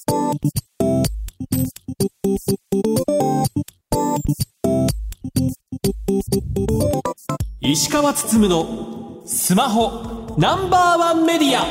石川つつむのスマホナンバーワンメディア。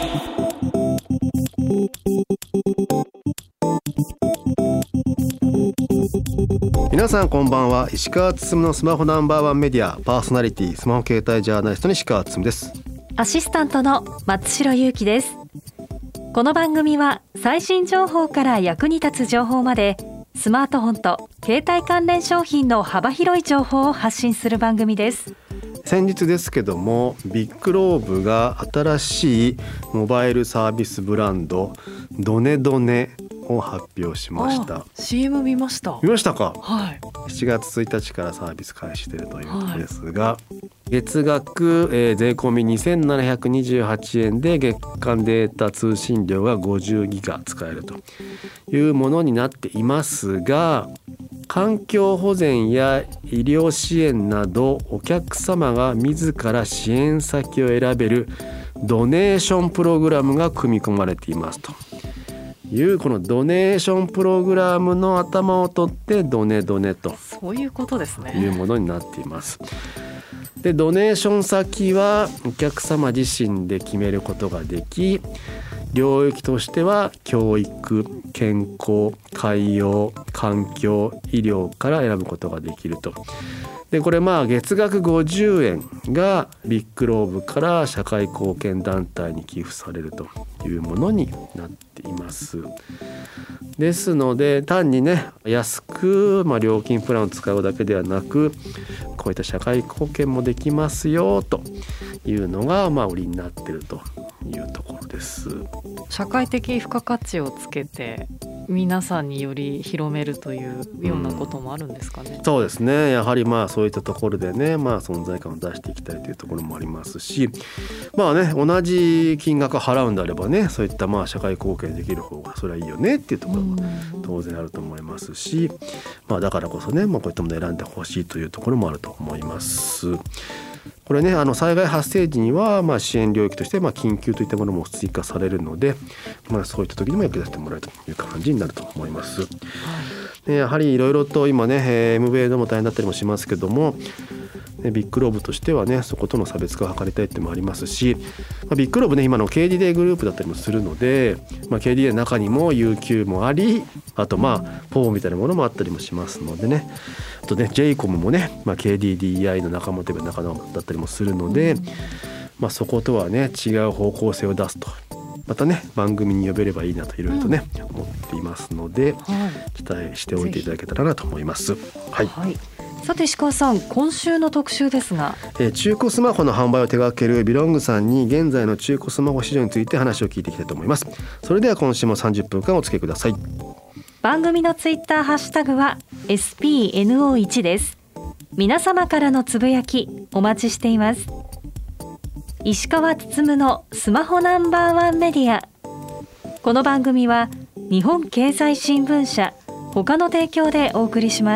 皆さんこんばんは。石川つつむのスマホナンバーワンメディアパーソナリティ、スマホ携帯ジャーナリストの石川つつむです。 アシスタントの松代ゆうきです。この番組は最新情報から役に立つ情報まで、スマートフォンと携帯関連商品の幅広い情報を発信する番組です。 先日ですけども、ビッグローブが新しいモバイルサービスブランドドネドネを発表しました。 CM 見ました。 見ましたか？ はい。 7月1日からサービス開始しているということですが、月額、税込み2728円で月間データ通信量が50ギガ使えるというものになっていますが、環境保全や医療支援などお客様が自ら支援先を選べるドネーションプログラムが組み込まれていますという、このドネーションプログラムの頭を取ってドネドネとそういうことですね。 いうものになっています。で、ドネーション先はお客様自身で決めることができ、領域としては教育、健康、海洋、環境、医療から選ぶことができると。で、これ月額50円がビッグローブから社会貢献団体に寄付されるというものになっています。ですので、単にね、安く料金プランを使うだけではなく、こういった社会貢献もできますよというのが売りになっているというところです。 社会的付加価値をつけて皆さんにより広めるというようなこともあるんですかね。 そうですね。やはりそういったところでね、存在感を出していきたいというところもありますし、同じ金額払うんであればね、そういった社会貢献できる方がそれはいいよねっていうところも当然あると思いますし、だからこそね、こういったものを選んでほしいというところもあると思います。これね、災害発生時には支援領域として緊急といったものも追加されるので、そういった時にも役立ててもらえるという感じになると思います。で、やはりいろいろと今ね、MVA でも大変だったりもしますけども、ビッグローブとしてはね、そことの差別化を図りたいっていうのもありますし、ビッグローブね、今の KDDI グループだったりもするので、KDDI の中にも UQ もあり、あとPOVO みたいなものもあったりもしますのでね、あとね JCOM もね、KDDI の仲間といえば仲間だったりもするので、そことはね違う方向性を出すと、またね番組に呼べればいいなといろいろとね、思っていますので、期待しておいていただけたらなと思います。はい。 さて石川さん、今週の特集ですが、 中古スマホの販売を手掛けるビロングさんに現在の中古スマホ市場について話を聞いていきたいと思います。それでは今週も30分間お付き合いください。 番組のツイッターハッシュタグは SPNO1 です。皆様からのつぶやきお待ちしています。石川つつむのスマホナンバーワンメディア。この番組は日本経済新聞社他の提供でお送りします。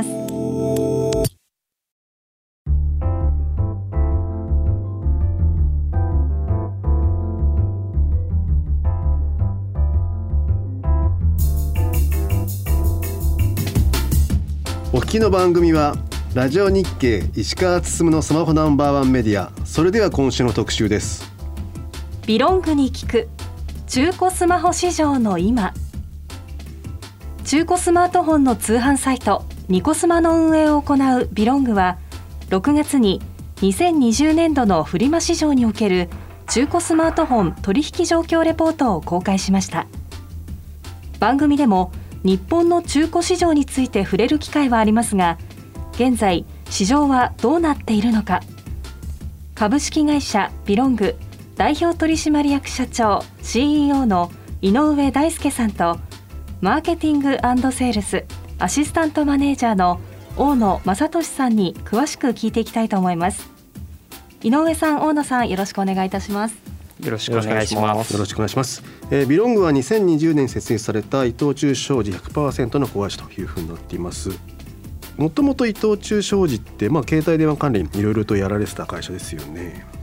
お聞きの番組はラジオ日経石川つつむのスマホナンバーワンメディア。それでは今週の特集です。 ビロングに聞く中古スマホ市場の今。中古スマートフォンの通販サイトニコスマの運営を行うビロングは、6月に2020年度のフリマ市場における中古スマートフォン取引状況レポートを公開しました。番組でも日本の中古市場について触れる機会はありますが、現在市場はどうなっているのか、株式会社ビロング代表取締役社長 CEO の井上大輔さんと、マーケティング&セールスアシスタントマネージャーの大野正俊さんに詳しく聞いていきたいと思います。井上さん、大野さん、よろしくお願いいたします。 よろしくお願いします。 よろしくお願いします。ビロングは2020年に設立された伊藤忠商事 100% の子会社というふうになっています。もともと伊藤忠商事って、携帯電話関連いろいろとやられてた会社ですよね。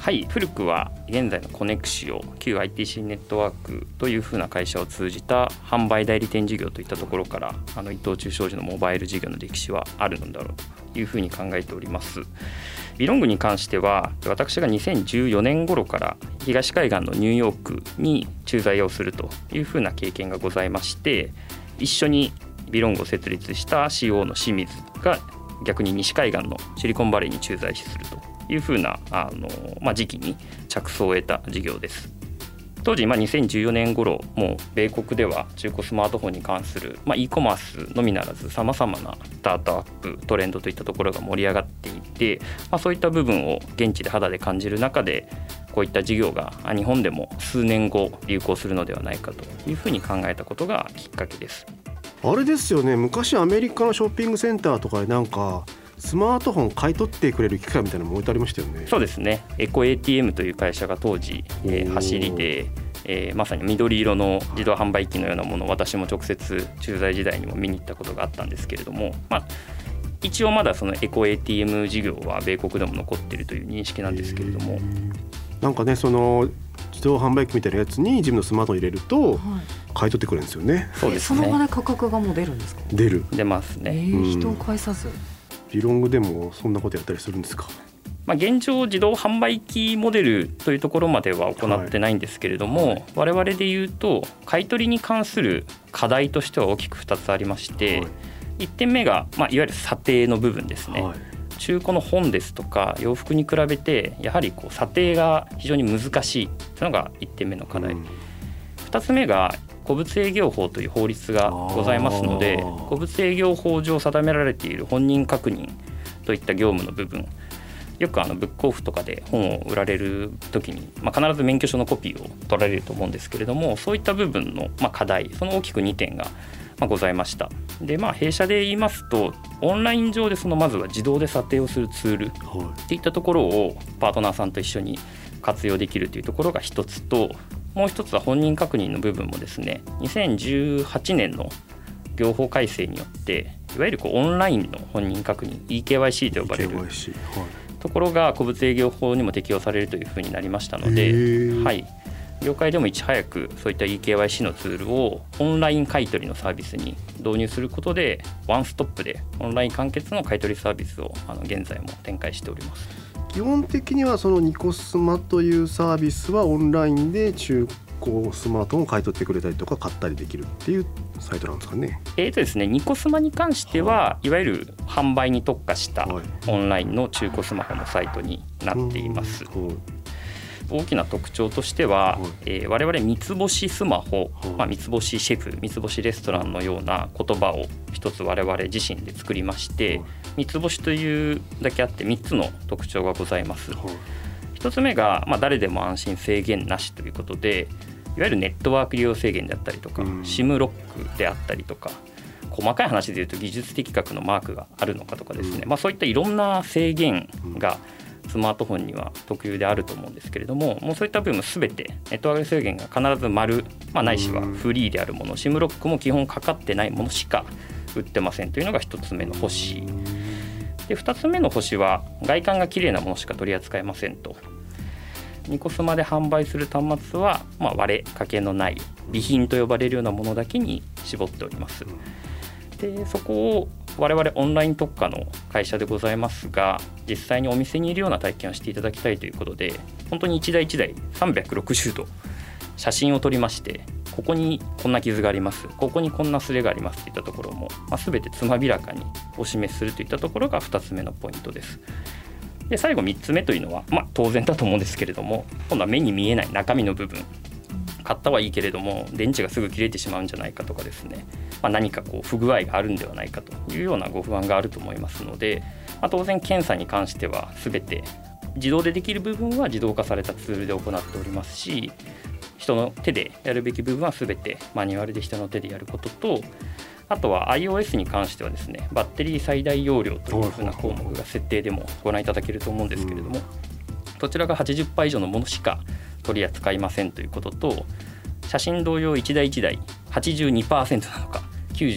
はい、古くは現在のコネクシオ旧 ITC ネットワークというふうな会社を通じた販売代理店事業といったところから伊藤忠商事のモバイル事業の歴史はあるのだろうというふうに考えております。ビロングに関しては私が2014年頃から東海岸のニューヨークに駐在をするというふうな経験がございまして、一緒にビロングを設立した CEO の清水が逆に西海岸のシリコンバレーに駐在するというふうな時期に着想を得た事業です。当時2014年頃もう米国では中古スマートフォンに関するe コマースのみならずさまざまなスタートアップトレンドといったところが盛り上がっていて、そういった部分を現地で肌で感じる中でこういった事業が日本でも数年後流行するのではないかというふうに考えたことがきっかけです。 あれですよね、昔アメリカのショッピングセンターとかでなんかスマートフォン買い取ってくれる機械みたいなのも置いてありましたよね。 そうですね、エコ ATM という会社が当時、走りで、まさに緑色の自動販売機のようなものを私も直接駐在時代にも見に行ったことがあったんですけれども、一応まだそのエコ ATM 事業は米国でも残っているという認識なんですけれども、 なんかね、その自動販売機みたいなやつに自分のスマートフォン入れると買い取ってくれるんですよね。 そうですね。 その場で価格がもう出るんですか？ 出ますね。 人を介さず。 ビロングでもそんなことやったりするんですか？ 現状自動販売機モデルというところまでは行ってないんですけれども、我々でいうと買い取りに関する課題としては大きく2つありまして、1点目が、いわゆる査定の部分ですね。中古の本ですとか洋服に比べてやはり査定が非常に難しいというのが1点目の課題。2つ目が古物営業法という法律がございますので、古物営業法上定められている本人確認といった業務の部分、よくブックオフとかで本を売られる時に、必ず免許証のコピーを取られると思うんですけれども、そういった部分の課題、その大きく2点がございました。で、弊社で言いますとオンライン上でまずは自動で査定をするツールっていったところをパートナーさんと一緒に活用できるというところが一つと、もう一つは本人確認の部分もですね、2018年の業法改正によっていわゆるオンラインの本人確認 EKYC と呼ばれるところが古物営業法にも適用されるというふうになりましたので、業界でもいち早くそういった EKYC のツールをオンライン買取のサービスに導入することでワンストップでオンライン完結の買取サービスを現在も展開しております。 基本的にはそのニコスマというサービスはオンラインで中古スマートフォンを買い取ってくれたりとか買ったりできるっていうサイトなんですかね。 ですね、ニコスマに関しては、いわゆる販売に特化したオンラインの中古スマホのサイトになっています。大きな特徴としては、我々三つ星スマホ、三つ星シェフ、三つ星レストランのような言葉を一つ我々自身で作りまして、三つ星というだけあって3つの特徴がございます。一つ目が、誰でも安心制限なしということで、いわゆるネットワーク利用制限であったりとか、SIM ロックであったりとか、細かい話でいうと技術的確のマークがあるのかとかですね、そういったいろんな制限がスマートフォンには特有であると思うんですけれども、もうそういった部分すべてネットワーク制限が必ず丸、ないしはフリーであるもの、SIM ロックも基本かかってないものしか売ってませんというのが一つ目の星で、二つ目の星は外観が綺麗なものしか取り扱えませんと。ニコスマで販売する端末は、割れかけのない備品と呼ばれるようなものだけに絞っております。で、そこを我々オンライン特化の会社でございますが、実際にお店にいるような体験をしていただきたいということで、本当に一台一台360度写真を撮りまして、ここにこんな傷があります、ここにこんなスレがありますといったところも、全てつまびらかにお示しするといったところが2つ目のポイントです。で、最後3つ目というのは、当然だと思うんですけれども、今度は目に見えない中身の部分、買ったはいいけれども電池がすぐ切れてしまうんじゃないかとかですね、何か不具合があるんではないかというようなご不安があると思いますので、当然検査に関しては全て自動でできる部分は自動化されたツールで行っておりますし、人の手でやるべき部分は全てマニュアルで人の手でやることと、あとは iOS に関してはですね、バッテリー最大容量というふうな項目が設定でもご覧いただけると思うんですけれども、そちらが80%以上のものしか取り扱いませんということと、写真同様1台1台 82% なのか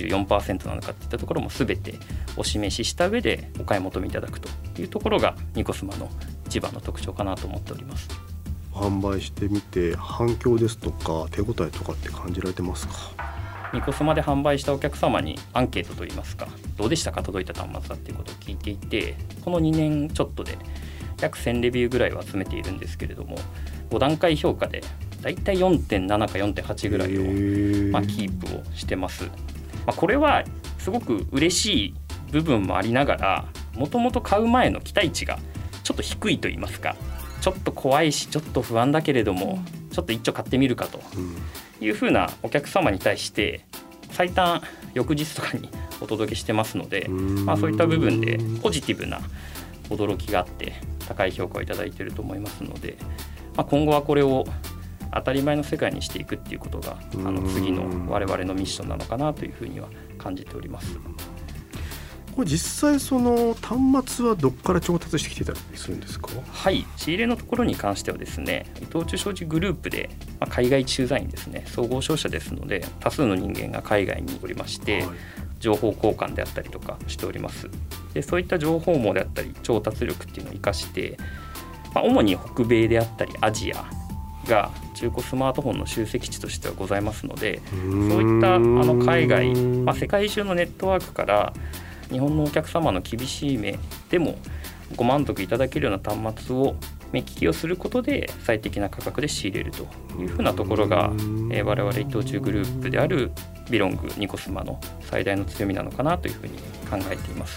94% なのかといったところも全てお示しした上でお買い求めいただくというところがニコスマの一番の特徴かなと思っております。 販売してみて反響ですとか手応えとかって感じられてますか？ ニコスマで販売したお客様にアンケートといいますか、どうでしたか届いた端末だっていうことを聞いていて、この2年ちょっとで約1000レビューぐらいを集めているんですけれども、5段階評価でだいたい 4.7 か 4.8 ぐらいを、キープをしてます。これはすごく嬉しい部分もありながら、もともと買う前の期待値がちょっと低いといいますか、ちょっと怖いしちょっと不安だけれども、ちょっと一丁買ってみるかというふうなお客様に対して最短翌日とかにお届けしてますので、そういった部分でポジティブな驚きがあって高い評価をいただいていると思いますので、今後はこれを当たり前の世界にしていくっていうことが次の我々のミッションなのかなというふうには感じております。 これ実際その端末はどこから調達してきてたりするんですか？ はい、仕入れのところに関してはですね、伊藤忠商事グループで、海外駐在員ですね、総合商社ですので多数の人間が海外におりまして、情報交換であったりとかしております。でそういった情報網であったり調達力っていうのを生かして、主に北米であったりアジアが中古スマートフォンの集積地としてはございますので、そういった海外、世界中のネットワークから日本のお客様の厳しい目でもご満足いただけるような端末を目利きをすることで最適な価格で仕入れるというふうなところが、我々伊藤忠グループであるビロングニコスマの最大の強みなのかなというふうに考えています。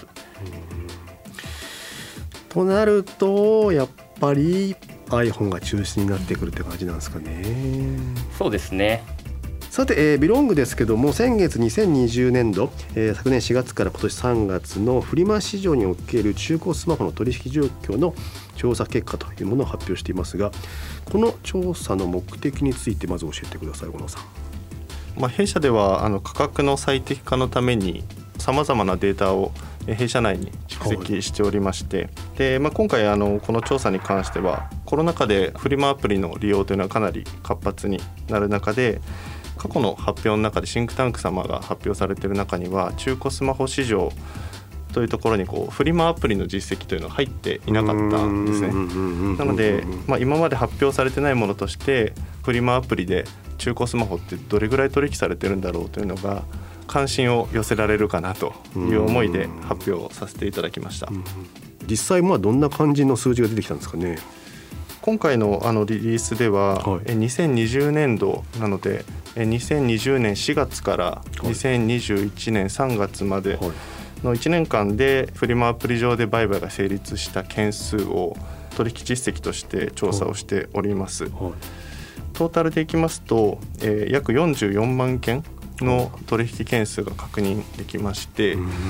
となるとやっぱり iPhone が中心になってくるって感じなんですかね。 そうですね。 さて、ビロングですけども、先月2020年度、昨年4月から今年3月のフリマ市場における中古スマホの取引状況の調査結果というものを発表していますが、この調査の目的についてまず教えてください、小野さん。 弊社では価格の最適化のためにさまざまなデータを弊社内に蓄積しておりまして、で今回この調査に関してはコロナ禍でフリマアプリの利用というのはかなり活発になる中で、過去の発表の中でシンクタンク様が発表されている中には中古スマホ市場というところにフリマアプリの実績というのが入っていなかったんですね。なので、今まで発表されてないものとしてフリマアプリで中古スマホってどれぐらい取引されてるんだろうというのが関心を寄せられるかなという思いで発表させていただきました。 実際どんな感じの数字が出てきたんですかね。 今回のリリースでは、2020年度なので2020年4月から2021年3月までの1年間でフリマアプリ上で売買が成立した件数を取引実績として調査をしております。トータルでいきますと、約44万件の取引件数が確認できまして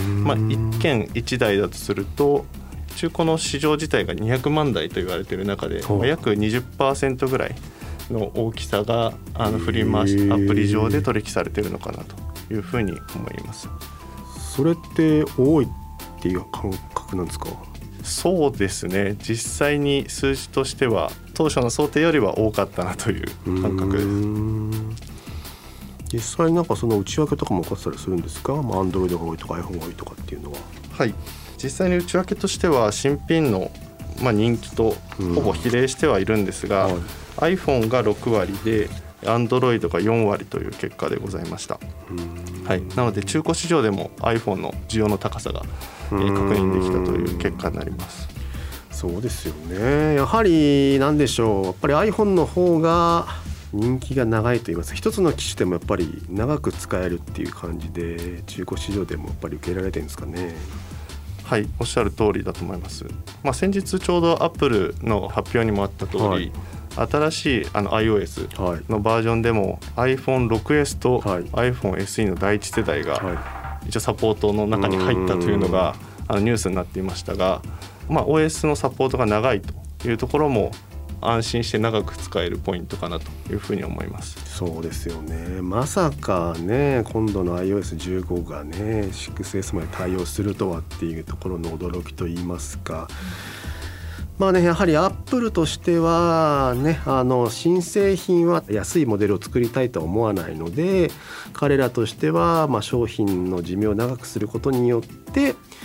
、1件1台だとすると中古の市場自体が200万台と言われている中で、約 20% ぐらいの大きさがフリマアプリ上で取引されているのかなというふうに思います。 それって多いっていう感覚なんですか？ そうですね、実際に数字としては当初の想定よりは多かったなという感覚です。 実際その内訳とかも分かってたりするんですか？Android が多いとか iPhone が多いとかっていうのは。はい、 実際に内訳としては新品の人気とほぼ比例してはいるんですが、iPhone が6割で Android が4割という結果でございました。なので中古市場でも iPhone の需要の高さが確認できたという結果になります。 そうですよね。やはり何でしょう、やっぱり iPhone の方が人気が長いと言いますか、一つの機種でもやっぱり長く使えるっていう感じで中古市場でもやっぱり受け入れられてるんですかね。 はい、おっしゃる通りだと思います。先日ちょうど Apple の発表にもあった通り、新しいiOS のバージョンでも iPhone6S と iPhone SE の第一世代が一応サポートの中に入ったというのがニュースになっていましたが、OS のサポートが長いというところも安心して長く使えるポイントかなというふうに思います。 そうですよね。まさかね、今度の iOS15 がね 6S まで対応するとはっていうところの驚きといいますか、やはりアップルとしてはね、新製品は安いモデルを作りたいとは思わないので、彼らとしては商品の寿命を長くすることによって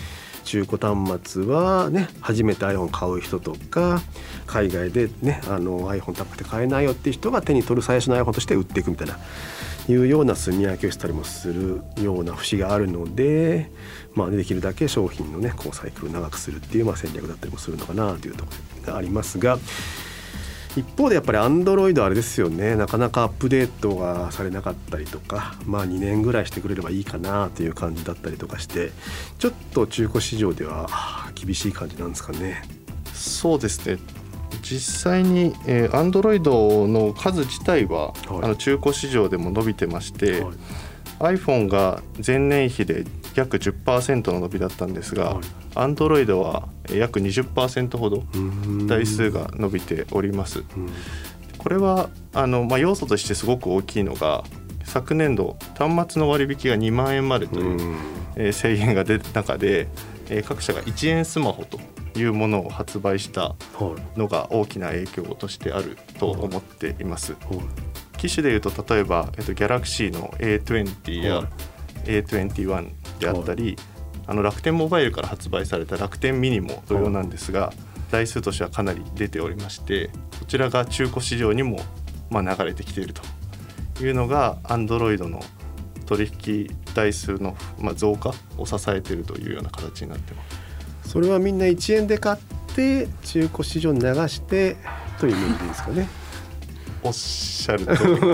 中古端末はね初めて iPhone 買う人とか海外でねiPhone 高くて買えないよっていう人が手に取る最初の iPhone として売っていくみたいないうような住み分けをしたりもするような節があるので、できるだけ商品のねこうサイクルを長くするっていう戦略だったりもするのかなというところがありますが、一方でやっぱり Android あれですよね、なかなかアップデートがされなかったりとか、2年ぐらいしてくれればいいかなという感じだったりとかして、ちょっと中古市場では厳しい感じなんですかね。 そうですね、実際に、Android の数自体は、中古市場でも伸びてまして、iPhone が前年比で約 10% の伸びだったんですが、Android は約 20% ほど台数が伸びております。これは要素としてすごく大きいのが、昨年度端末の割引が2万円までという、制限が出た中で、各社が1円スマホというものを発売したのが大きな影響としてあると思っています。機種でいうと例えば、Galaxy の A20 や A21 であったり、楽天モバイルから発売された楽天ミニも同様なんですが、台数としてはかなり出ておりまして、こちらが中古市場にも流れてきているというのが Android の取引台数の増加を支えているというような形になっています。 それはみんな1円で買って中古市場に流してというイメージでいいですかね。 おっしゃる通り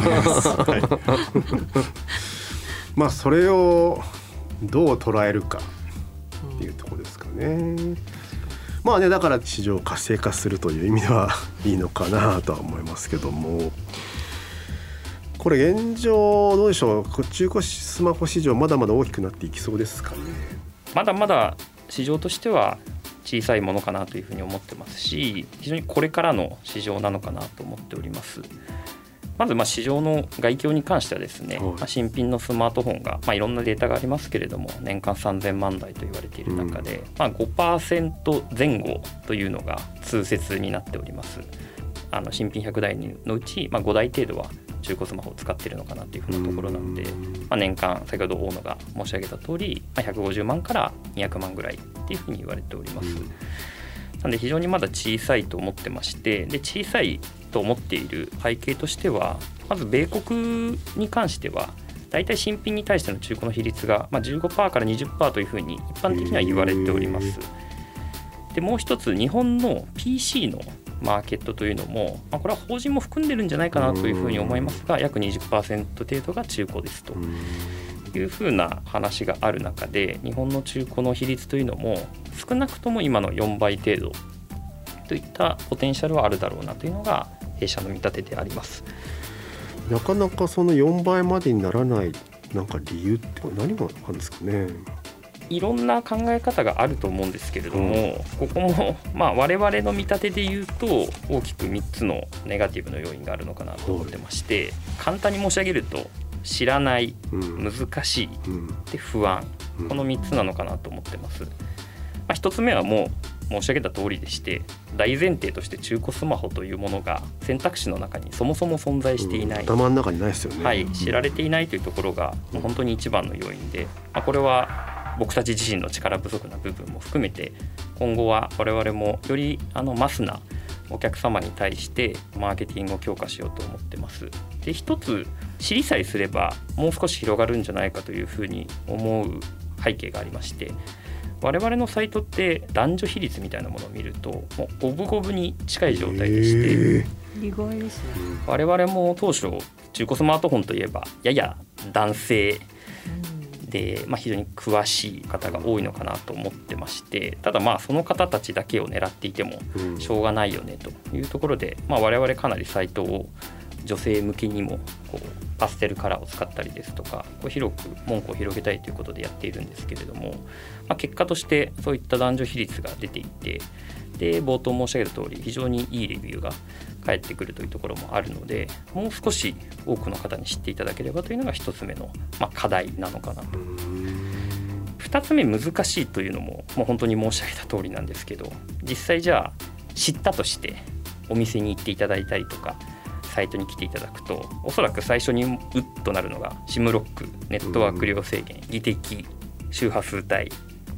です、 それをどう捉えるかっていうところですかね。だから市場を活性化するという意味ではいいのかなとは思いますけども、これ現状どうでしょう、中古スマホ市場まだまだ大きくなっていきそうですかね。 まだまだ市場としては小さいものかなというふうに思ってますし、非常にこれからの市場なのかなと思っております。まず市場の概況に関してはですね、新品のスマートフォンが、いろんなデータがありますけれども年間3000万台と言われている中で、5% 前後というのが通説になっております。新品100台のうち、5台程度は中古スマホを使っているのかなというふうなところなので、年間先ほど大野が申し上げた通り、150万から200万ぐらいっていうふうに言われております。なので非常にまだ小さいと思ってまして、で小さいと思っている背景としては、まず米国に関してはだいたい新品に対しての中古の比率が 15% から 20% というふうに一般的には言われております。でもう一つ、日本の PC のマーケットというのも、これは法人も含んでるんじゃないかなというふうに思いますが、約 20% 程度が中古ですというふうな話がある中で、日本の中古の比率というのも少なくとも今の4倍程度といったポテンシャルはあるだろうなというのが弊社の見立てであります。 なかなかその4倍までにならない理由って何があるんですかね。 いろんな考え方があると思うんですけれども、ここも我々の見立てで言うと大きく3つのネガティブの要因があるのかなと思ってまして、簡単に申し上げると知らない、難しい、で不安、この3つなのかなと思ってます。1つ目はもう申し上げた通りでして、大前提として中古スマホというものが選択肢の中にそもそも存在していない、 頭の中にないですよね。 知られていないというところが本当に一番の要因で、これは僕たち自身の力不足な部分も含めて、今後は我々もよりマスなお客様に対してマーケティングを強化しようと思ってます。で、一つ知りさえすればもう少し広がるんじゃないかというふうに思う背景がありまして、我々のサイトって男女比率みたいなものを見るともう五分五分に近い状態でして、 意外ですね。 我々も当初中古スマートフォンといえばやや男性で、非常に詳しい方が多いのかなと思ってまして、ただその方たちだけを狙っていてもしょうがないよねというところで、我々かなりサイトを女性向けにもパステルカラーを使ったりですとか、広く門戸を広げたいということでやっているんですけれども、結果としてそういった男女比率が出ていて、で冒頭申し上げた通り非常にいいレビューが返ってくるというところもあるので、もう少し多くの方に知っていただければというのが一つ目の課題なのかなと。二つ目、難しいというのももう本当に申し上げた通りなんですけど、実際じゃあ知ったとしてお店に行っていただいたりとかサイトに来ていただくと、おそらく最初にウッとなるのがSIMロック、ネットワーク量制限、技的、周波数帯、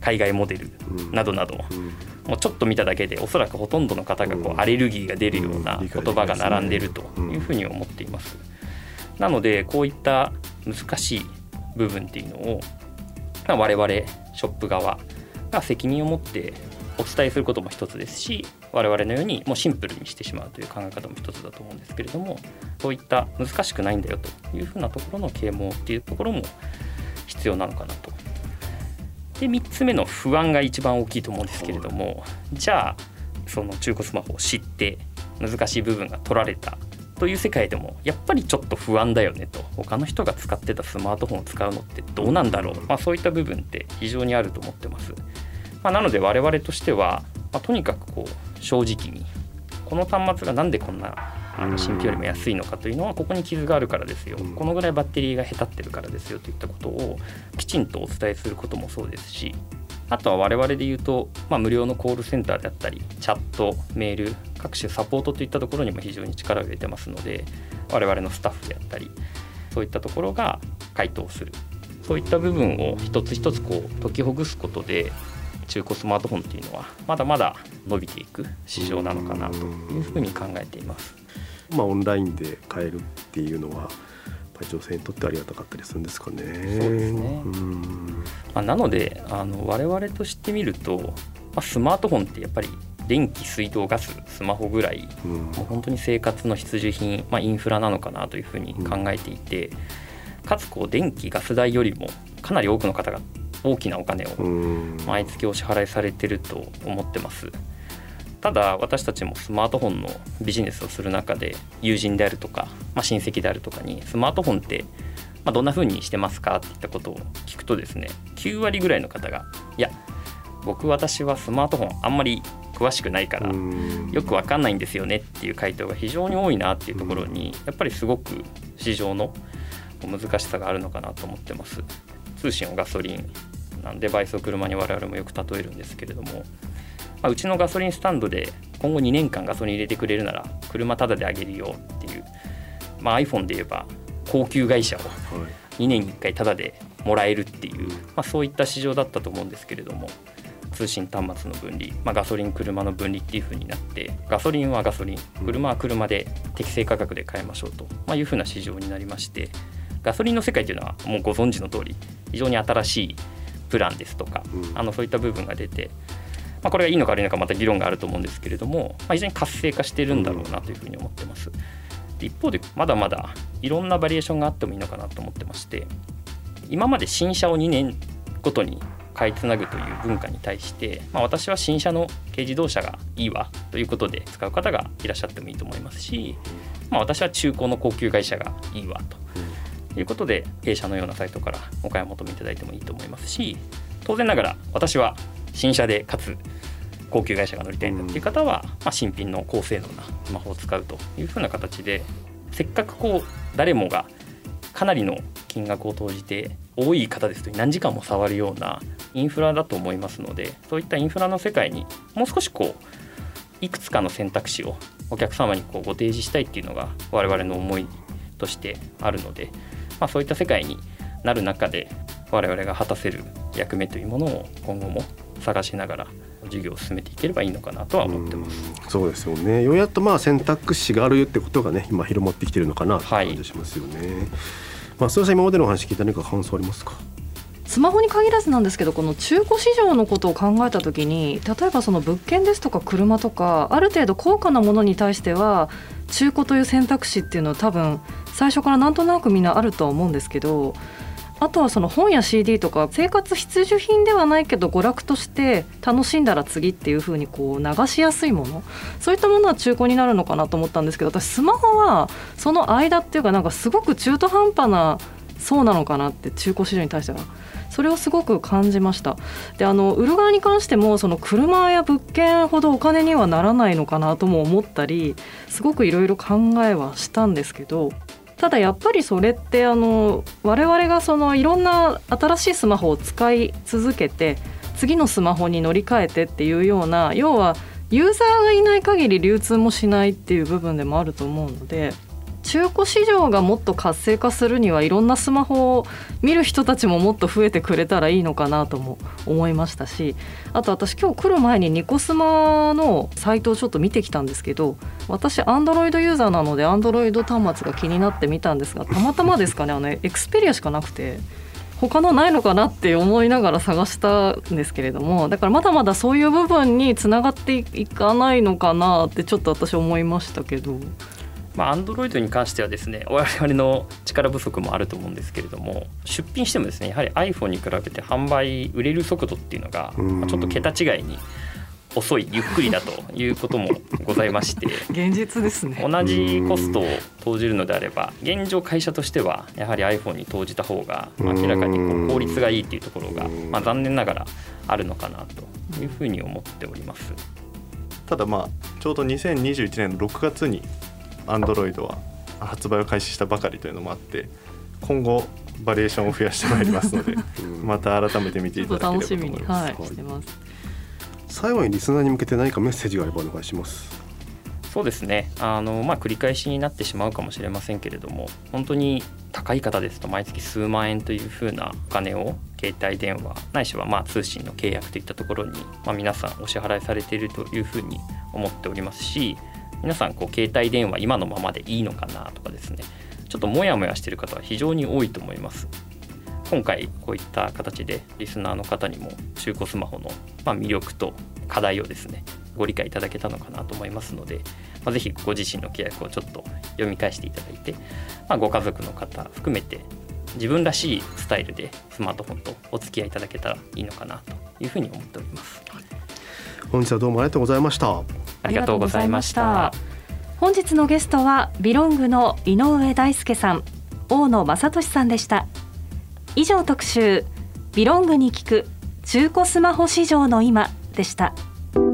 海外モデルなどなど、もうちょっと見ただけでおそらくほとんどの方がアレルギーが出るような言葉が並んでいるというふうに思っています。なのでこういった難しい部分っていうのを我々ショップ側が責任を持ってお伝えすることも一つですし、我々のようにもうシンプルにしてしまうという考え方も一つだと思うんですけれども、そういった難しくないんだよというふうなところの啓蒙っていうところも必要なのかなと。で3つ目の不安が一番大きいと思うんですけれども、じゃあその中古スマホを知って難しい部分が取られたという世界でもやっぱりちょっと不安だよねと、他の人が使ってたスマートフォンを使うのってどうなんだろう、そういった部分って非常にあると思ってます。なので我々としては、とにかくこう正直にこの端末がなんでこんな新品よりも安いのかというのはここに傷があるからですよ、このぐらいバッテリーがへたってるからですよといったことをきちんとお伝えすることもそうですし、あとは我々で言うと、無料のコールセンターであったりチャット、メール、各種サポートといったところにも非常に力を入れてますので、我々のスタッフであったりそういったところが回答する、そういった部分を一つ一つこう解きほぐすことで中古スマートフォンっていうのはまだまだ伸びていく市場なのかなというふうに考えています。 オンラインで買えるっていうのはやっぱり女性にとってありがたかったりするんですかね。 そうですね。なので我々としてみると、スマートフォンってやっぱり電気、水道、ガス、スマホぐらい、もう本当に生活の必需品、インフラなのかなというふうに考えていて、かつこう電気、ガス代よりもかなり多くの方が大きなお金を毎月お支払いされていると思ってます。ただ私たちもスマートフォンのビジネスをする中で友人であるとか、親戚であるとかにスマートフォンってどんな風にしてますかっていったことを聞くとですね、9割ぐらいの方がいや私はスマートフォンあんまり詳しくないからよく分かんないんですよねっていう回答が非常に多いなっていうところにやっぱりすごく市場の難しさがあるのかなと思ってます。通信をガソリンなんでデバイスを車に我々もよく例えるんですけれども、うちのガソリンスタンドで今後2年間ガソリン入れてくれるなら車タダであげるよっていう、iPhone で言えば高級会社を2年に1回タダでもらえるっていう、そういった市場だったと思うんですけれども、通信端末の分離、ガソリン車の分離っていう風になって、ガソリンはガソリン、車は車で適正価格で買いましょうという風な市場になりまして、ガソリンの世界というのはもうご存知の通り非常に新しいプランですとか、そういった部分が出て、これがいいのか悪いのかまた議論があると思うんですけれども、非常に活性化しているんだろうなというふうに思ってます。一方でまだまだいろんなバリエーションがあってもいいのかなと思ってまして、今まで新車を2年ごとに買いつなぐという文化に対して、私は新車の軽自動車がいいわということで使う方がいらっしゃってもいいと思いますし、私は中古の高級会社がいいわということで弊社のようなサイトからお買い求めいただいてもいいと思いますし、当然ながら私は新車でかつ高級会社が乗りたいんだっていう方は、新品の高性能なスマホを使うというふうな形で、せっかく誰もがかなりの金額を投じて、多い方ですと何時間も触るようなインフラだと思いますので、そういったインフラの世界にもう少しいくつかの選択肢をお客様にご提示したいっていうのが我々の思いとしてあるので、そういった世界になる中で我々が果たせる役目というものを今後も探しながら授業を進めていければいいのかなとは思ってます。 そうですよね。ようやっと選択肢があるよってことがね、今広まってきてるのかなという感じしますよね。それさん、今までの話聞いた何か感想ありますか？ スマホに限らずなんですけど、この中古市場のことを考えたときに、例えばその物件ですとか車とかある程度高価なものに対しては中古という選択肢っていうのは多分最初からなんとなくみんなあるとは思うんですけど、あとはその本や CD とか生活必需品ではないけど娯楽として楽しんだら次っていう風に流しやすいもの、そういったものは中古になるのかなと思ったんですけど、私スマホはその間っていうかすごく中途半端なそうなのかなって、中古市場に対してはそれをすごく感じました。で売る側に関してもその車や物件ほどお金にはならないのかなとも思ったり、すごくいろいろ考えはしたんですけど、ただやっぱりそれって我々がいろんな新しいスマホを使い続けて次のスマホに乗り換えてっていうような、要はユーザーがいない限り流通もしないっていう部分でもあると思うので、 中古市場がもっと活性化するにはいろんなスマホを見る人たちももっと増えてくれたらいいのかなとも思いましたし、あと私今日来る前にニコスマのサイトをちょっと見てきたんですけど、私 Android ユーザーなので Android 端末が気になって見たんですが、たまたまですかねエクスペリアしかなくて他のないのかなって思いながら探したんですけれども、だからまだまだそういう部分につながっていかないのかなってちょっと私思いましたけど、 Android に関してはですね、我々の力不足もあると思うんですけれども、出品してもですね、やはり iPhone に比べて販売売れる速度っていうのがちょっと桁違いに遅い、ゆっくりだということもございまして現実ですね。 同じコストを投じるのであれば、現状会社としてはやはり iPhone に投じた方が明らかに効率がいいというところが残念ながらあるのかなというふうに思っております。 ただちょうど2021年の6月に Android は発売を開始したばかりというのもあって、今後バリエーションを増やしてまいりますのでまた改めて見ていただければと思います。 ちょっと楽しみに、してます。 最後にリスナーに向けて何かメッセージがあればお願いします。 そうですね、繰り返しになってしまうかもしれませんけれども、本当に高い方ですと毎月数万円というふうなお金を携帯電話ないしは通信の契約といったところに、皆さんお支払いされているというふうに思っておりますし、皆さん携帯電話今のままでいいのかなとかですね、ちょっとモヤモヤしている方は非常に多いと思います。今回こういった形でリスナーの方にも中古スマホの魅力と課題をですねご理解いただけたのかなと思いますので、ぜひご自身の契約をちょっと読み返していただいて、ご家族の方含めて自分らしいスタイルでスマートフォンとお付き合いいただけたらいいのかなというふうに思っております。 本日はどうもありがとうございました。 ありがとうございました。 本日のゲストはビロングの井上大輔さん、大野正俊さんでした。以上特集ビロングに聞く中古スマホ市場の今でした。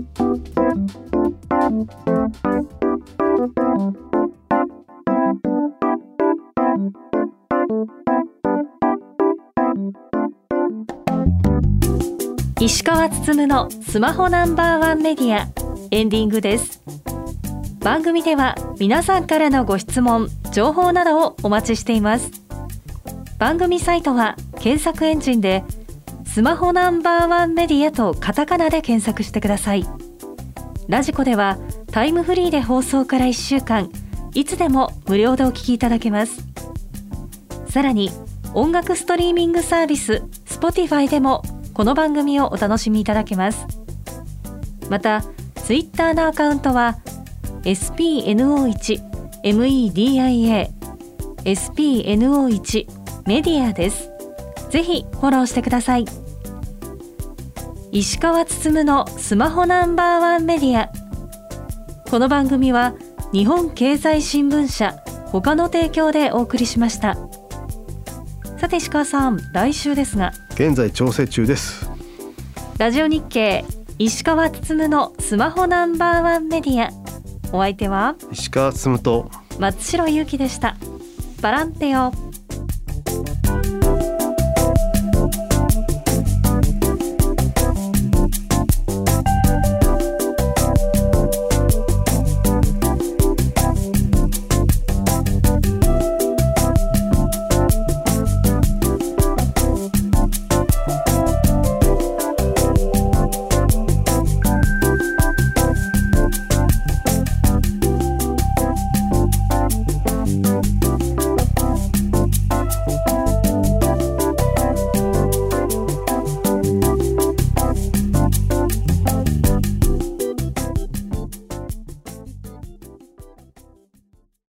石川つつむのスマホナンバーワンメディアエンディングです。番組では皆さんからのご質問、情報などをお待ちしています。番組サイトは検索エンジンでスマホナンバーワンメディアとカタカナで検索してください。ラジコではタイムフリーで放送から1週間いつでも無料でお聞きいただけます。さらに音楽ストリーミングサービス Spotify でもこの番組をお楽しみいただけます。またツイッターのアカウントは SPNO1 MEDIA SPNO1 メディアです。ぜひフォローしてください。石川つつむのスマホナンバーワンメディア。この番組は日本経済新聞社他の提供でお送りしました。さて石川さん、来週ですが現在調整中です。 ラジオ日経石川つつむのスマホナンバーワンメディア、お相手は石川つつむと松代ゆうきでした。バランテオ。